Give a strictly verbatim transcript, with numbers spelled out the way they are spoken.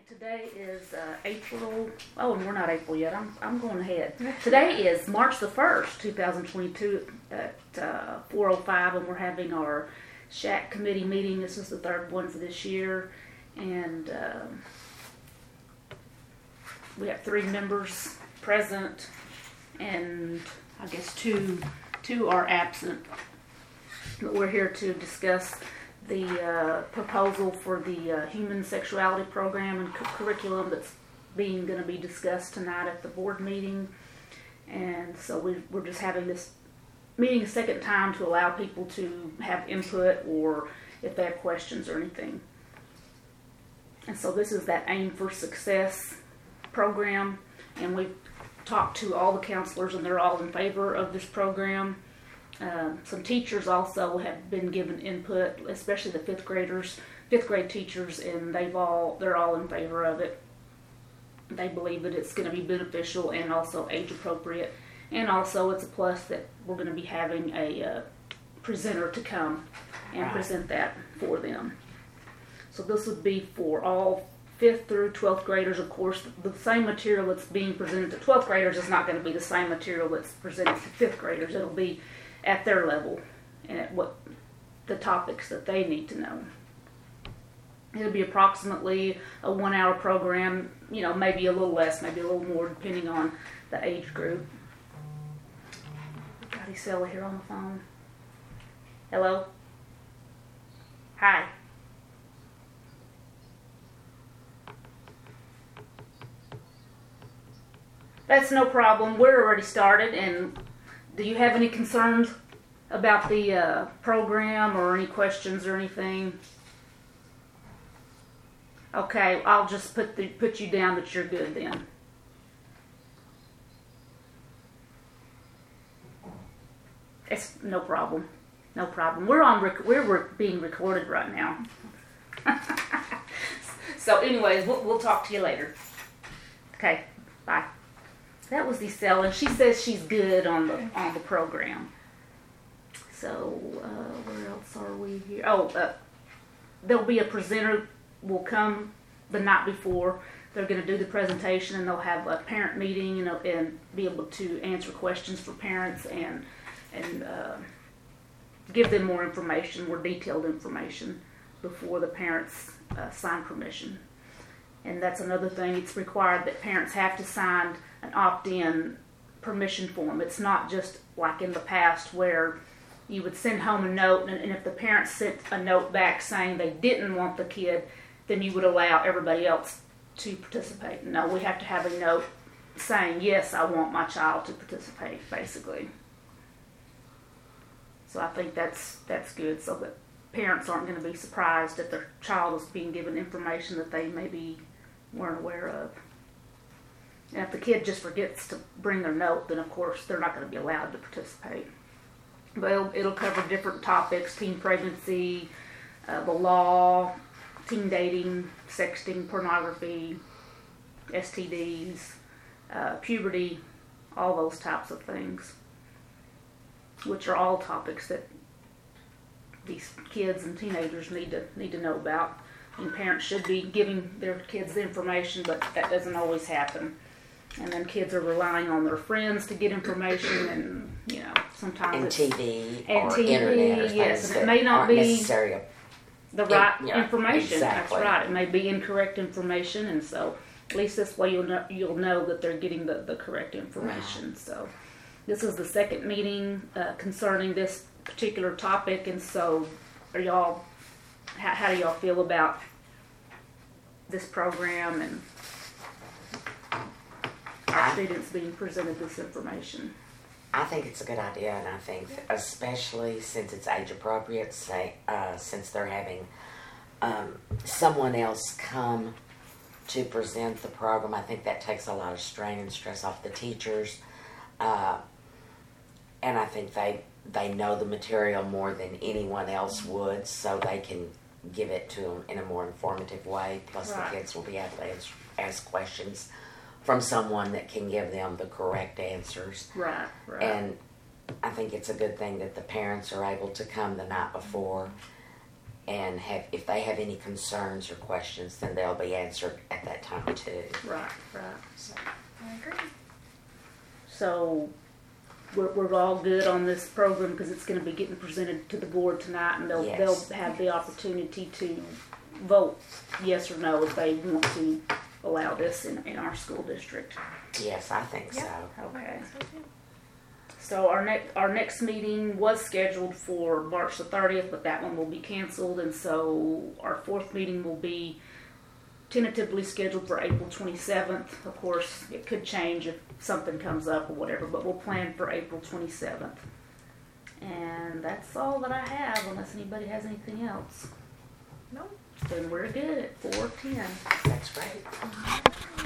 Today is uh, April, oh, and we're not April yet, I'm I'm going ahead. Today is March the first, two thousand twenty-two at uh, four oh five, and we're having our S H A C committee meeting. This is the third one for this year, and um, we have three members present, and I guess two, two are absent. But we're here to discuss the uh, proposal for the uh, human sexuality program and cu- curriculum that's being going to be discussed tonight at the board meeting. And so we, we're just having this meeting a second time to allow people to have input or if they have questions or anything. And so this is that Aim for Success program, and we've talked to all the counselors and they're all in favor of this program. Uh, some teachers also have been given input, especially the fifth graders, fifth grade teachers, and they've all they're all in favor of it. They believe that it's going to be beneficial and also age appropriate, and also it's a plus that we're going to be having a uh, presenter to come and right. present that for them. So this would be for all fifth through twelfth graders. Of course, the same material that's being presented to twelfth graders is not going to be the same material that's presented to fifth graders. It'll be at their level and at what the topics that they need to know. It'll be approximately a one hour program, you know, maybe a little less, maybe a little more depending on the age group. Got Isela here on the phone. Hello? Hi. That's no problem. We're already started, and do you have any concerns about the uh, program or any questions or anything? Okay, I'll just put the, put you down that you're good then. It's no problem. No problem. We're on. Rec- we're rec- being recorded right now. So, anyways, we'll, we'll talk to you later. Okay. Bye. That was Isela, and she says she's good on the on the program. So, uh, where else are we here? Oh, uh, there'll be a presenter will come the night before. They're going to do the presentation, and they'll have a parent meeting, you know, and be able to answer questions for parents and and uh, give them more information, more detailed information before the parents uh, sign permission. And that's another thing. It's required that parents have to sign an opt-in permission form. It's not just like in the past where you would send home a note, and, and if the parents sent a note back saying they didn't want the kid, then you would allow everybody else to participate. No, we have to have a note saying, yes, I want my child to participate, basically. So I think that's that's good, so that parents aren't going to be surprised that their child is being given information that they maybe weren't aware of. And if the kid just forgets to bring their note, then of course they're not going to be allowed to participate. But it'll, it'll cover different topics: teen pregnancy, uh, the law, teen dating, sexting, pornography, S T Ds, uh, puberty, all those types of things, which are all topics that these kids and teenagers need to need to know about. And parents should be giving their kids the information, but that doesn't always happen. And then kids are relying on their friends to get information, and you know sometimes and it's, T V and or T V, internet or yes, things and it that may not aren't be necessary. the right yeah, information. Exactly. That's right. It may be incorrect information, and so at least this way you'll know, you'll know that they're getting the, the correct information. Wow. So this is the second meeting uh, concerning this particular topic, and so are y'all? How, how do y'all feel about this program and our I, students being presented this information? I think it's a good idea, and I think especially since it's age appropriate, say uh, since they're having um, someone else come to present the program, I think that takes a lot of strain and stress off the teachers, uh, and I think they they know the material more than anyone else would, so they can give it to them in a more informative way. Plus, right. the kids will be able to ask, ask questions from someone that can give them the correct answers. Right, right. And I think it's a good thing that the parents are able to come the night before and have, if they have any concerns or questions, then they'll be answered at that time too. Right, right. So, I agree. So we're, we're all good on this program because it's going to be getting presented to the board tonight, and they'll Yes. they'll have the opportunity to vote yes or no if they want to allow this in, in our school district. yes, I think Yeah. so. Okay. So too. So our next our next meeting was scheduled for March the thirtieth, but that one will be canceled, and so our fourth meeting will be tentatively scheduled for April twenty-seventh. Of course, it could change if something comes up or whatever, but we'll plan for April twenty-seventh. And that's all that I have, unless anybody has anything else. No. Then we're good at four ten. That's great.